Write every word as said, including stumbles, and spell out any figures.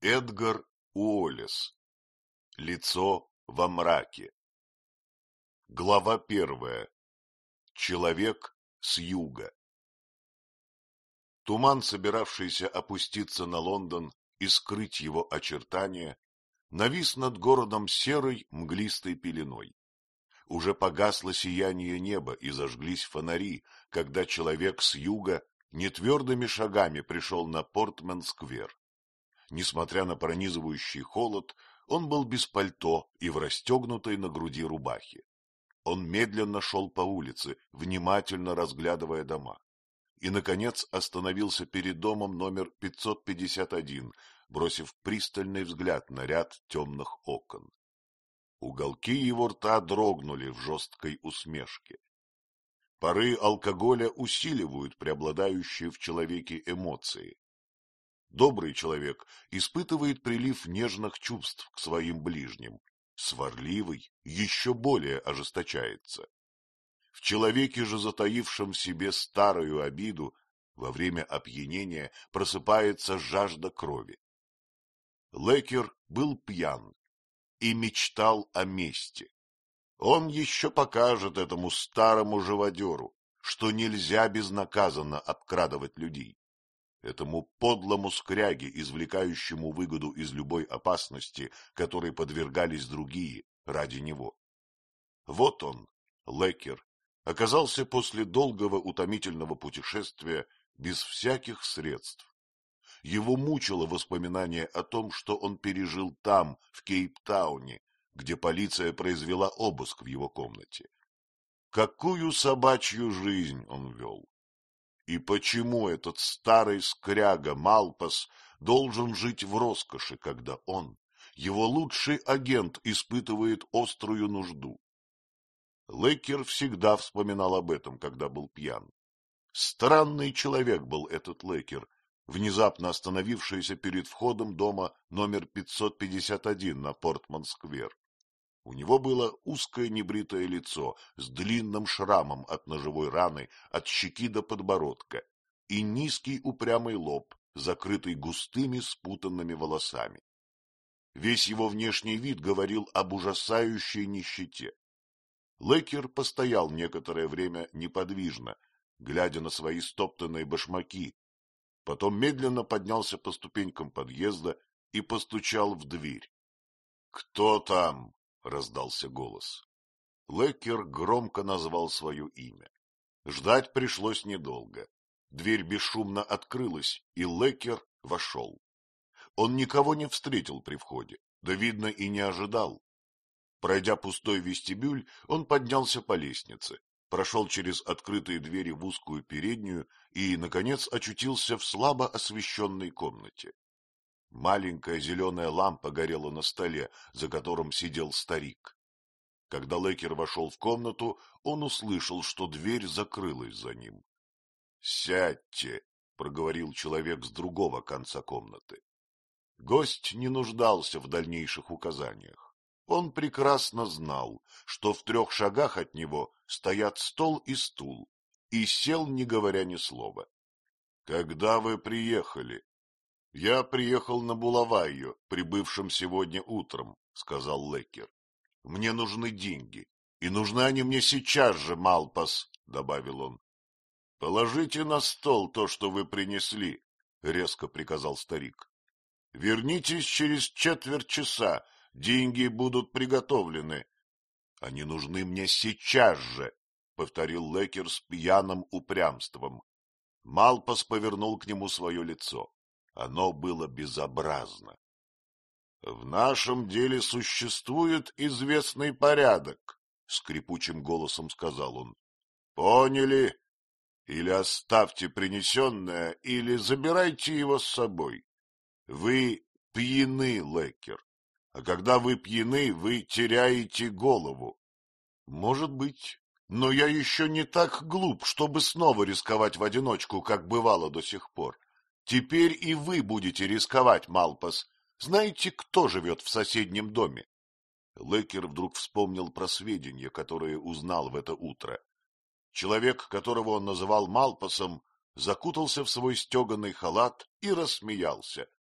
Эдгар Уоллес. Лицо во мраке. Глава первая. Человек с юга. Туман, собиравшийся опуститься на Лондон и скрыть его очертания, навис над городом серой мглистой пеленой. Уже погасло сияние неба и зажглись фонари, когда человек с юга нетвердыми шагами пришел на Портман-сквер. Несмотря на пронизывающий холод, он был без пальто и в расстегнутой на груди рубахе. Он медленно шел по улице, внимательно разглядывая дома. И, наконец, остановился перед домом номер пятьсот пятьдесят один, бросив пристальный взгляд на ряд темных окон. Уголки его рта дрогнули в жесткой усмешке. Пары алкоголя усиливают преобладающие в человеке эмоции. Добрый человек испытывает прилив нежных чувств к своим ближним, сварливый еще более ожесточается. В человеке же, затаившем в себе старую обиду, во время опьянения просыпается жажда крови. Лекер был пьян и мечтал о мести. Он еще покажет этому старому живодеру, что нельзя безнаказанно обкрадывать людей. Этому подлому скряге, извлекающему выгоду из любой опасности, которой подвергались другие ради него. Вот он, Лекер, оказался после долгого утомительного путешествия без всяких средств. Его мучило воспоминание о том, что он пережил там, в Кейптауне, где полиция произвела обыск в его комнате. Какую собачью жизнь он вел! И почему этот старый скряга Малпас должен жить в роскоши, когда он, его лучший агент, испытывает острую нужду? Лекер всегда вспоминал об этом, когда был пьян. Странный человек был этот Лекер, внезапно остановившийся перед входом дома номер пятьсот пятьдесят один на Портман-сквер. У него было узкое небритое лицо с длинным шрамом от ножевой раны от щеки до подбородка и низкий упрямый лоб, закрытый густыми спутанными волосами. Весь его внешний вид говорил об ужасающей нищете. Лекер постоял некоторое время неподвижно, глядя на свои стоптанные башмаки, потом медленно поднялся по ступенькам подъезда и постучал в дверь. — Кто там? — раздался голос. Лекер громко назвал свое имя. Ждать пришлось недолго. Дверь бесшумно открылась, и Лекер вошел. Он никого не встретил при входе, да, видно, и не ожидал. Пройдя пустой вестибюль, он поднялся по лестнице, прошел через открытые двери в узкую переднюю и, наконец, очутился в слабо освещенной комнате. Маленькая зеленая лампа горела на столе, за которым сидел старик. Когда Лекер вошел в комнату, он услышал, что дверь закрылась за ним. — Сядьте, — проговорил человек с другого конца комнаты. Гость не нуждался в дальнейших указаниях. Он прекрасно знал, что в трех шагах от него стоят стол и стул, и сел, не говоря ни слова. — Когда вы приехали? — Я приехал на Булавайо, прибывшим сегодня утром, — сказал Лекер. — Мне нужны деньги, и нужны они мне сейчас же, Малпас, — добавил он. — Положите на стол то, что вы принесли, — резко приказал старик. — Вернитесь через четверть часа, деньги будут приготовлены. — Они нужны мне сейчас же, — повторил Лекер с пьяным упрямством. Малпас повернул к нему свое лицо. Оно было безобразно. — В нашем деле существует известный порядок, — скрипучим голосом сказал он. — Поняли? Или оставьте принесенное, или забирайте его с собой. Вы пьяны, Лекер, а когда вы пьяны, вы теряете голову. — Может быть, но я еще не так глуп, чтобы снова рисковать в одиночку, как бывало до сих пор. Теперь и вы будете рисковать, Малпас. Знаете, кто живет в соседнем доме? Лекер вдруг вспомнил про сведения, которые узнал в это утро. Человек, которого он называл Малпасом, закутался в свой стеганый халат и рассмеялся.